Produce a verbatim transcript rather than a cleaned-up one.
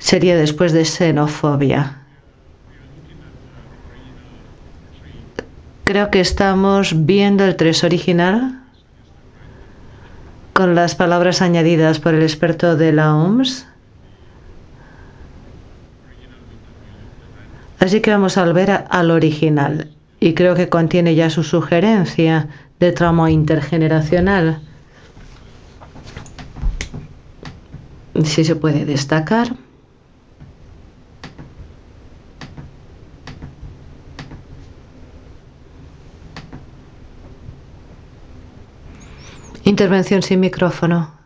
sería después de xenofobia. Creo que estamos viendo el tres original con las palabras añadidas por el experto de la O M S. Así que vamos a volver a, al original. Y creo que contiene ya su sugerencia de trauma intergeneracional. Si se puede destacar. Intervención sin micrófono.